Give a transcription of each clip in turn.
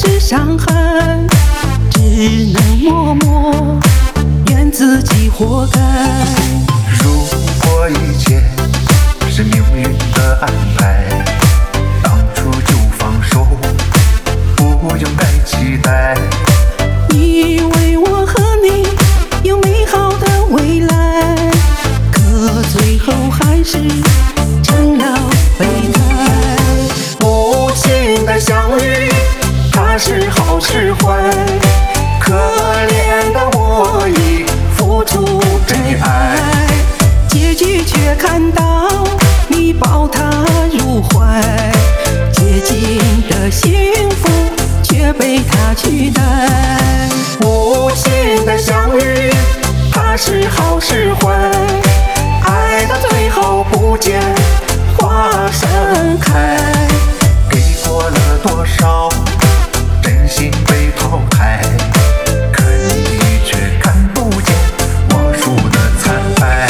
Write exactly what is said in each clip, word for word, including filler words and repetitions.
是伤害，只能默默怨自己活该。 如果一切是命运的安排，当初就放手，不应该期待。 以为我和你有美好的未来，可最后还是成了备胎。 无情的相遇，它是好是坏？可怜的我已付出真爱， 结局却看到你抱他入怀，接近的幸福却被他取代。 无情的相遇，它是好是坏？爱到最后不见花盛开，给过了多少真心被淘汰，可你却看不见我输的惨败。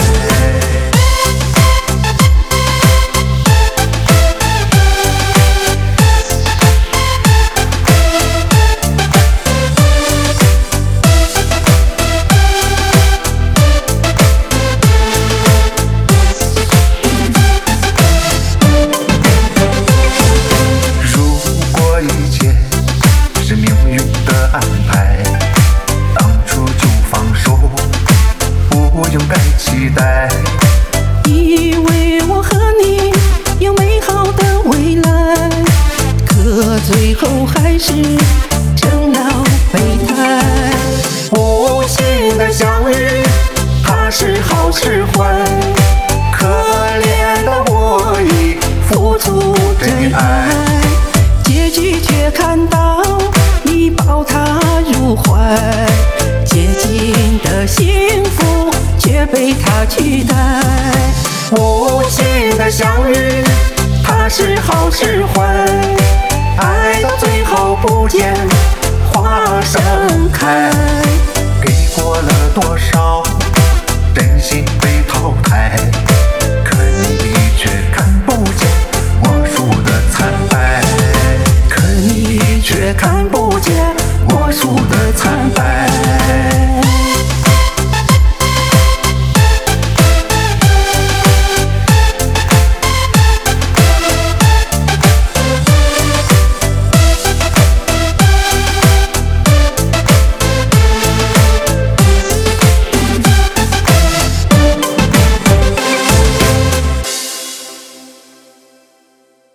安排，当初就放手，不应该期待。 以为我和你有美好的未来，可最后还是成了备胎。 无情的相遇，它是好是坏？可怜的我已付出真爱， 结局却看到你抱他入怀，接近的幸福却被他取代。 无情的相遇，它是好是坏？爱到最后不见花盛开，给过了多少真心被淘汰，可你却看不见我输的惨败，可你却看不见我输的惨败。